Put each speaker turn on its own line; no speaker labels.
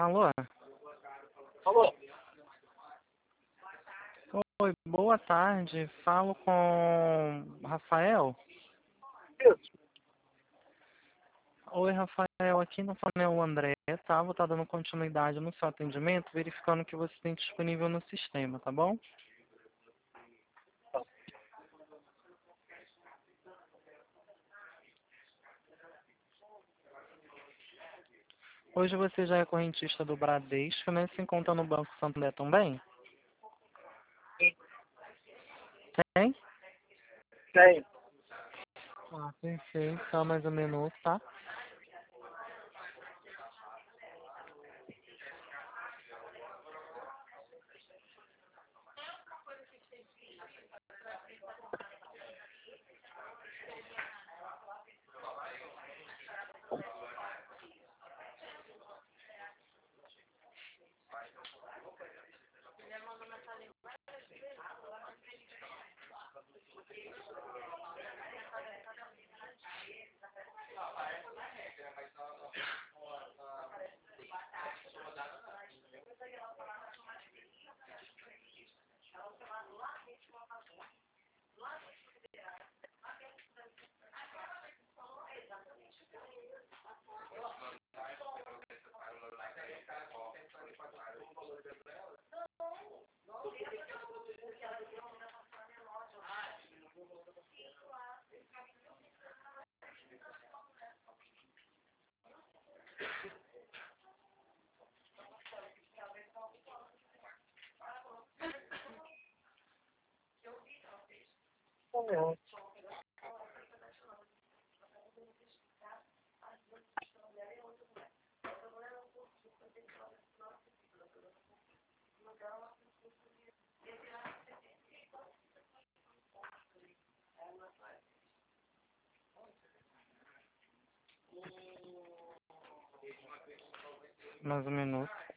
Alô?
Alô?
Oi, boa tarde. Falo com Rafael.
Isso.
Oi, Rafael. Aqui no Fanel o André, tá? Vou estar dando continuidade no seu atendimento, verificando o que você tem disponível no sistema, tá bom? Hoje você já é correntista do Bradesco, né? Se encontra no Banco Santander também? Tem?
Tem.
Ah, perfeito. Só mais um minuto, tá? Mais um minuto.